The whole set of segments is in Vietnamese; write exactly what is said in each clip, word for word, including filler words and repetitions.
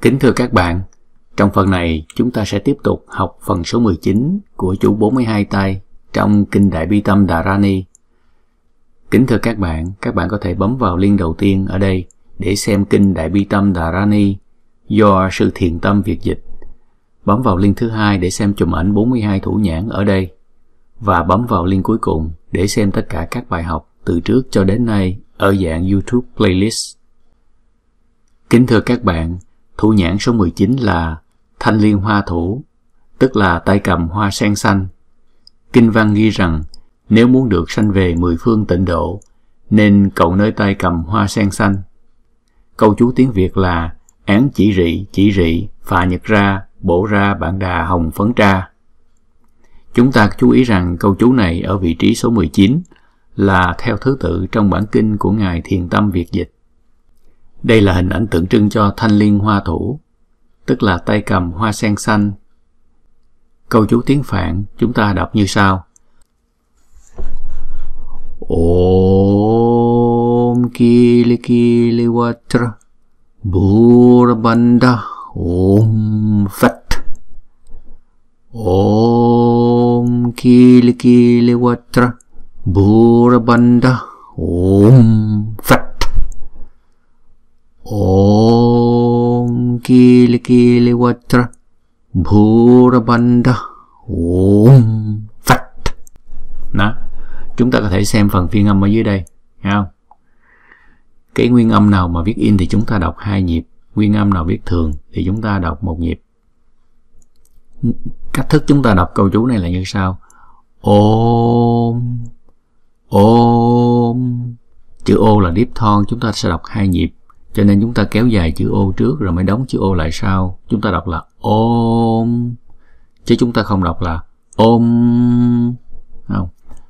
Kính thưa các bạn, trong phần này chúng ta sẽ tiếp tục học phần số mười chín của chú bốn mươi hai tay trong Kinh Đại Bi Tâm Dharani. Kính thưa các bạn, các bạn có thể bấm vào link đầu tiên ở đây để xem Kinh Đại Bi Tâm Dharani do Sư Thiền Tâm Việt dịch. Bấm vào link thứ hai để xem chùm ảnh bốn mươi hai thủ nhãn ở đây. Và bấm vào link cuối cùng để xem tất cả các bài học từ trước cho đến nay ở dạng YouTube playlist. Kính thưa các bạn, thủ nhãn số mười chín là Thanh Liên Hoa Thủ, tức là tay cầm hoa sen xanh. Kinh văn ghi rằng, nếu muốn được sanh về mười phương tịnh độ, nên cậu nơi tay cầm hoa sen xanh. Câu chú tiếng Việt là án chỉ rị, chỉ rị, phà nhật ra, bổ ra bạn đà hồng phấn tra. Chúng ta chú ý rằng câu chú này ở vị trí số mười chín là theo thứ tự trong bản kinh của Ngài Thiền Tâm Việt dịch. Đây là hình ảnh tượng trưng cho Thanh Liên Hoa Thủ, tức là tay cầm hoa sen xanh. Câu chú tiếng Phạn chúng ta đọc như sau. Om Kili Kili Vatra Bhurabandha Om Phật. Om Kili Kili Vatra Bhurabandha Om Phật. Om Kili Kili Vatra Bhurabandha Om Phật. Đó, chúng ta có thể xem phần phiên âm ở dưới đây, thấy không? Cái nguyên âm nào mà viết in thì chúng ta đọc hai nhịp, nguyên âm nào viết thường thì chúng ta đọc một nhịp. Cách thức chúng ta đọc câu chú này là như sau. Om, Om. Chữ O là diphthong, chúng ta sẽ đọc hai nhịp, cho nên chúng ta kéo dài chữ O trước rồi mới đóng chữ O lại sau. Chúng ta đọc là Om, chứ chúng ta không đọc là Om. Không.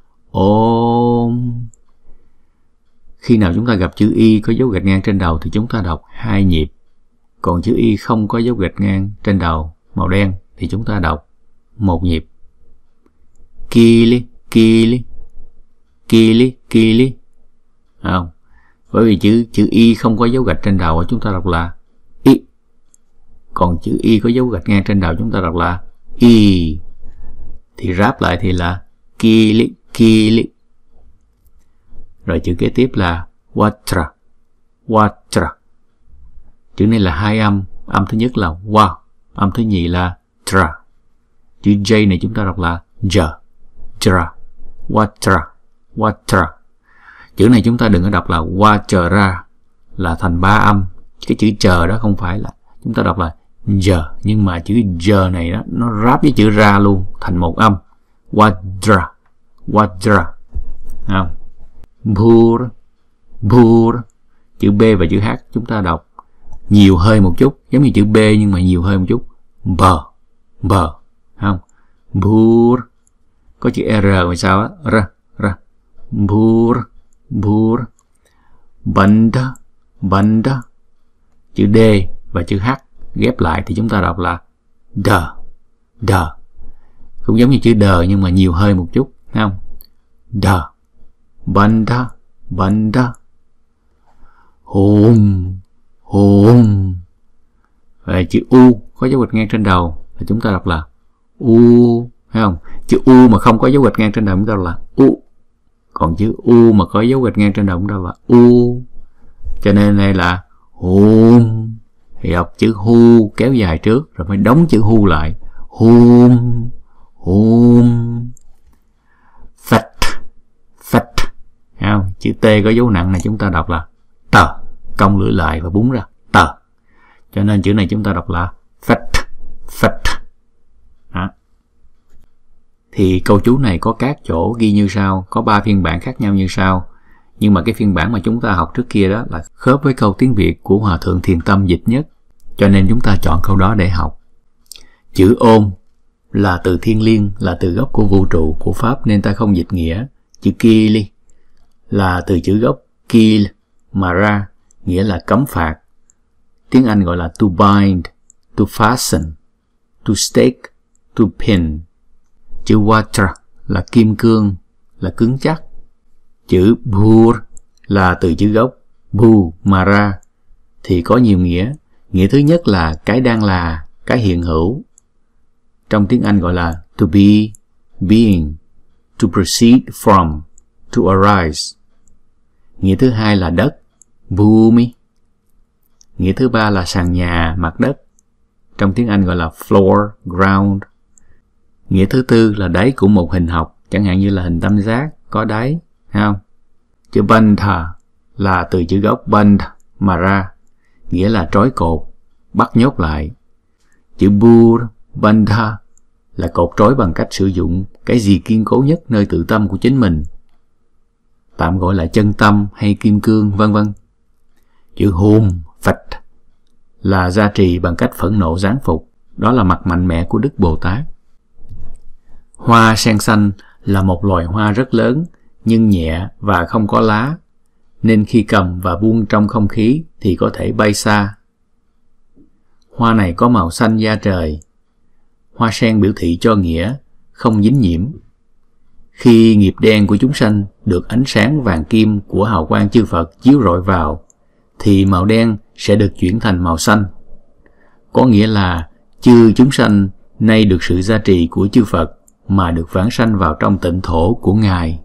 Om. Khi nào chúng ta gặp chữ Y có dấu gạch ngang trên đầu thì chúng ta đọc hai nhịp. Còn chữ Y không có dấu gạch ngang trên đầu màu đen thì chúng ta đọc một nhịp. Kili, Kili, Kili, Kili. Không. Bởi vì chữ chữ Y không có dấu gạch trên đầu, chúng ta đọc là Y. Còn chữ Y có dấu gạch ngang trên đầu chúng ta đọc là Y. Thì ráp lại thì là Kili, Kili. Rồi chữ kế tiếp là Vatra, Vatra. Chữ này là hai âm. Âm thứ nhất là Wa, âm thứ nhì là Tra. Chữ J này chúng ta đọc là J, Tra, Vatra, Vatra. Chữ này chúng ta đừng có đọc là Vajra, là thành ba âm. Cái chữ chờ đó không phải là, chúng ta đọc là J, nhưng mà chữ J này đó, nó ráp với chữ ra luôn, thành một âm. Vajra, Vajra. Không? Bhur, Bhur. Chữ B và chữ H chúng ta đọc nhiều hơi một chút, giống như chữ B nhưng mà nhiều hơi một chút. Bờ, bờ. Không? Bhur. Có chữ R ngoài sao á, R, R. Bhur, Bhur. Bandha, Bandha. Chữ D và chữ H ghép lại thì chúng ta đọc là D, D. Cũng giống như chữ D nhưng mà nhiều hơi một chút, thấy không? D, Bandha, Bandha. Hồn, hồn. Và chữ U có dấu gạch ngang trên đầu thì chúng ta đọc là U, thấy không? Chữ U mà không có dấu gạch ngang trên đầu chúng ta đọc là U. Còn chữ U mà có dấu gạch ngang trên đầu chúng ta đọc là U. Cho nên đây là hồn. Thì đọc chữ Hu kéo dài trước rồi mới đóng chữ Hu lại. Hồn, hồn. Phật, Phật. Thấy không? Chữ T có dấu nặng này chúng ta đọc là tờ, cong lưỡi lại và búng ra tờ. Cho nên chữ này chúng ta đọc là Phật, Phật. Đó. Thì câu chú này có các chỗ ghi như sau, có ba phiên bản khác nhau như sau. Nhưng mà cái phiên bản mà chúng ta học trước kia đó là khớp với câu tiếng Việt của Hòa Thượng Thiền Tâm dịch nhất, cho nên chúng ta chọn câu đó để học. Chữ Ôm là từ thiên liêng, là từ gốc của vũ trụ, của Pháp nên ta không dịch nghĩa. Chữ Kili là từ chữ gốc Kill mà ra, nghĩa là cấm phạt. Tiếng Anh gọi là to bind, to fasten, to stake, to pin. Chữ Vatra là kim cương, là cứng chắc. Chữ Bhur là từ chữ gốc Bu mà ra, thì có nhiều nghĩa. Nghĩa thứ nhất là cái đang là, cái hiện hữu. Trong tiếng Anh gọi là to be, being, to proceed from, to arise. Nghĩa thứ hai là đất, bhumi. Nghĩa thứ ba là sàn nhà, mặt đất. Trong tiếng Anh gọi là floor, ground. Nghĩa thứ tư là đáy của một hình học, chẳng hạn như là hình tam giác, có đáy, thấy không? Chữ bandha là từ chữ gốc band mà ra, nghĩa là trói cột, bắt nhốt lại. Chữ bur, bandha là cột trói bằng cách sử dụng cái gì kiên cố nhất nơi tự tâm của chính mình, tạm gọi là chân tâm hay kim cương, vân vân. Chữ hum, phật là gia trì bằng cách phẫn nộ giáng phục, đó là mặt mạnh mẽ của Đức Bồ Tát. Hoa sen xanh là một loài hoa rất lớn, nhưng nhẹ và không có lá, nên khi cầm và buông trong không khí thì có thể bay xa. Hoa này có màu xanh da trời. Hoa sen biểu thị cho nghĩa không dính nhiễm. Khi nghiệp đen của chúng sanh được ánh sáng vàng kim của hào quang chư Phật chiếu rọi vào, thì màu đen sẽ được chuyển thành màu xanh. Có nghĩa là chư chúng sanh nay được sự gia trì của chư Phật mà được vãng sanh vào trong tịnh thổ của Ngài.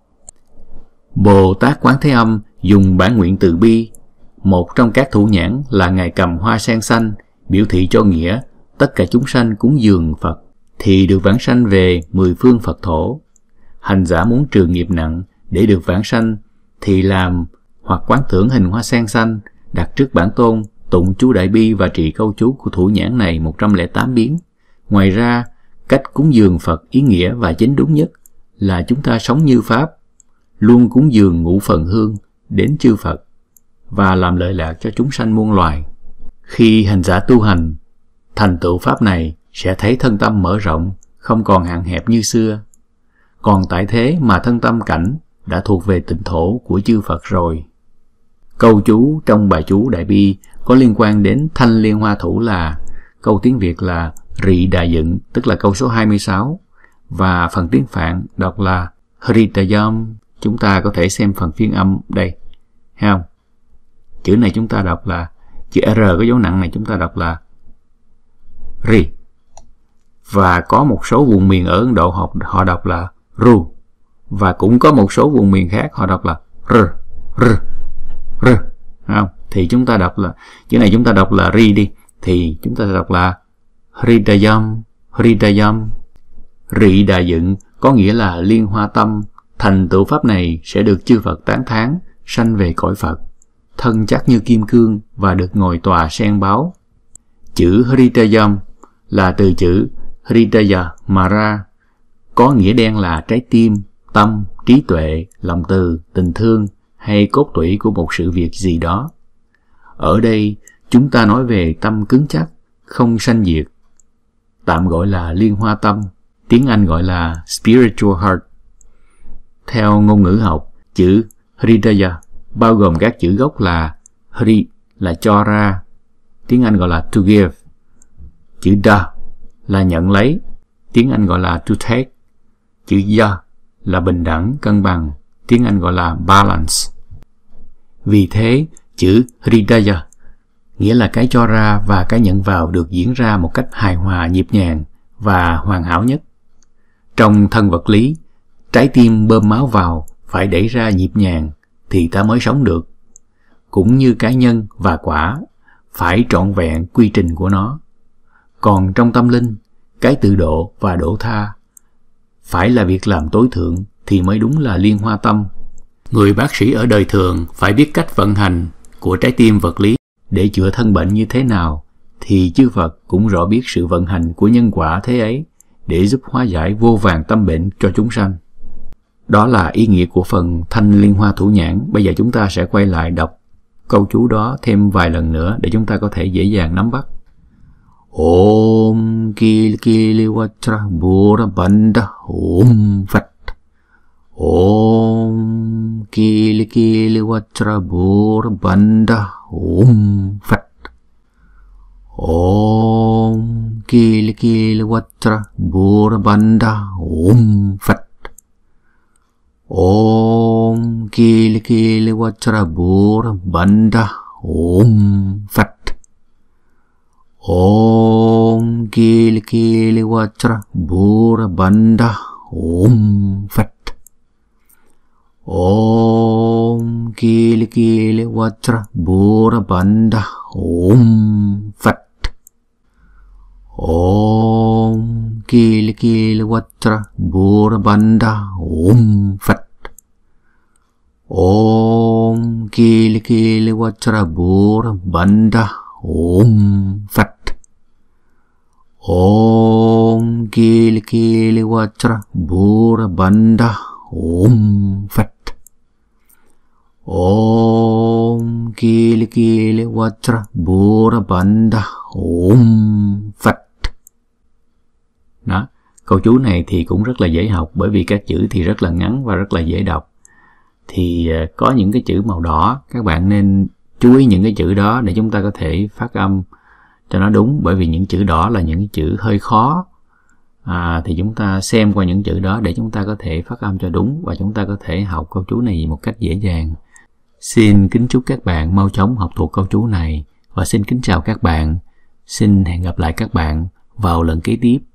Bồ Tát Quán Thế Âm dùng bản nguyện từ bi. Một trong các thủ nhãn là Ngài cầm hoa sen xanh, biểu thị cho nghĩa tất cả chúng sanh cúng dường Phật thì được vãng sanh về mười phương Phật thổ. Hành giả muốn trừ nghiệp nặng để được vãng sanh thì làm hoặc quán tưởng hình hoa sen xanh, đặt trước bản tôn, tụng chú Đại Bi và trì câu chú của thủ nhãn này một trăm lẻ tám biến. Ngoài ra, cách cúng dường Phật ý nghĩa và chính đúng nhất là chúng ta sống như Pháp, luôn cúng dường ngũ phần hương đến chư Phật và làm lợi lạc cho chúng sanh muôn loài. Khi hành giả tu hành, thành tựu Pháp này sẽ thấy thân tâm mở rộng, không còn hạn hẹp như xưa. Còn tại thế mà thân tâm cảnh đã thuộc về tịnh thổ của chư Phật rồi. Câu chú trong bài chú Đại Bi có liên quan đến thanh liên hoa thủ là câu tiếng Việt là Rị Đà Dựng, tức là câu số hai mươi sáu, và phần tiếng Phạn đọc là Hritayam. Chúng ta có thể xem phần phiên âm đây, thấy không? Chữ này chúng ta đọc là chữ R có dấu nặng này chúng ta đọc là Ri. Và có một số vùng miền ở Ấn Độ họ, họ đọc là Ru. Và cũng có một số vùng miền khác họ đọc là R, R, R. Không? Thì chúng ta đọc là, chữ này chúng ta đọc là Ri đi, thì chúng ta đọc là Hritayam, Hritayam. Rị Đà Dựng có nghĩa là liên hoa tâm. Thành tựu Pháp này sẽ được chư Phật tán thán, sanh về cõi Phật, thân chắc như kim cương và được ngồi tòa sen báo. Chữ Hritayam là từ chữ Hritaya mà ra, có nghĩa đen là trái tim, tâm, trí tuệ, lòng từ, tình thương hay cốt tủy của một sự việc gì đó. Ở đây chúng ta nói về tâm cứng chắc, không sanh diệt, tạm gọi là liên hoa tâm, tiếng Anh gọi là spiritual heart. Theo ngôn ngữ học, chữ Hridaya bao gồm các chữ gốc là Hri là cho ra, tiếng Anh gọi là to give. Chữ Da là nhận lấy, tiếng Anh gọi là to take. Chữ Ya là bình đẳng, cân bằng, tiếng Anh gọi là balance. Vì thế, chữ Hridaya nghĩa là cái cho ra và cái nhận vào được diễn ra một cách hài hòa, nhịp nhàng và hoàn hảo nhất. Trong thân vật lý, trái tim bơm máu vào phải đẩy ra nhịp nhàng thì ta mới sống được. Cũng như cá nhân và quả phải trọn vẹn quy trình của nó. Còn trong tâm linh, cái tự độ và đổ tha phải là việc làm tối thượng thì mới đúng là liên hoa tâm. Người bác sĩ ở đời thường phải biết cách vận hành của trái tim vật lý để chữa thân bệnh như thế nào, thì chư Phật cũng rõ biết sự vận hành của nhân quả thế ấy để giúp hóa giải vô vàn tâm bệnh cho chúng sanh. Đó là ý nghĩa của phần thanh liên hoa thủ nhãn. Bây giờ chúng ta sẽ quay lại đọc câu chú đó thêm vài lần nữa để chúng ta có thể dễ dàng nắm bắt. Om Kil Kili Vatra Bura Banda Om Phật. Om Kili Kili Vatra Bura Banda Om Phật. Om Kili Kili Vatra Bura Banda Om Phật. Om Kili Kili Vatra Bura Banda Om Phật. Kili Kili Vajra Bhura Banda Om Phật. Om Kili Kili Vajra Bhura Banda Om Phật. Om Kili Kili Vajra Bhura Banda Om Phật. Om Kili Kili Vajra Bhura Banda Om Phật. Om Kili Kili Vajra Bhura Banda Om Phật. Om Kili Kili Vajra Bhura Banda Om Phật. Đó, câu chú này thì cũng rất là dễ học, bởi vì các chữ thì rất là ngắn và rất là dễ đọc. Thì có những cái chữ màu đỏ, các bạn nên chú ý những cái chữ đó để chúng ta có thể phát âm cho nó đúng, bởi vì những chữ đỏ là những cái chữ hơi khó. À, thì chúng ta xem qua những chữ đó để chúng ta có thể phát âm cho đúng và chúng ta có thể học câu chú này một cách dễ dàng. Xin kính chúc các bạn mau chóng học thuộc câu chú này và xin kính chào các bạn. Xin hẹn gặp lại các bạn vào lần kế tiếp.